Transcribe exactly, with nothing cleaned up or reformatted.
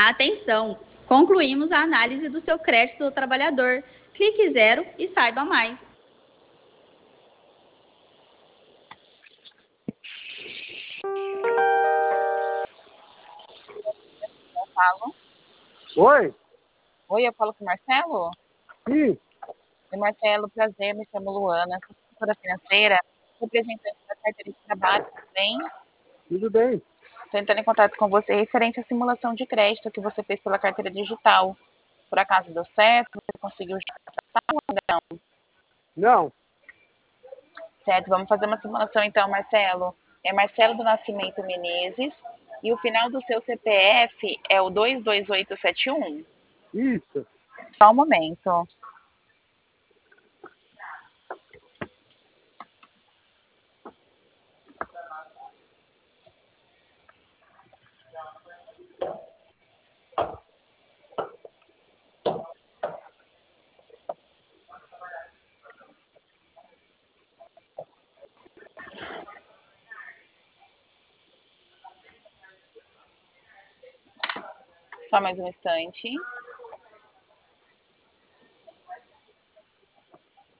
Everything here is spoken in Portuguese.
Atenção! Concluímos a análise do seu crédito do trabalhador. Clique zero e saiba mais. Eu falo. Oi? Oi, eu falo com o Marcelo? Sim. Oi, Marcelo, prazer, me chamo Luana, sou assessora financeira, representante da carteira de trabalho, tudo bem? Tudo bem. Estou entrando em contato com você referente à simulação de crédito que você fez pela carteira digital. Por acaso deu certo? Você conseguiu já acessar ou não? Não. Certo, vamos fazer uma simulação então, Marcelo. É Marcelo do Nascimento Menezes e o final do seu C P F é o dois dois oito sete um. Isso. Só um momento. Só mais um instante.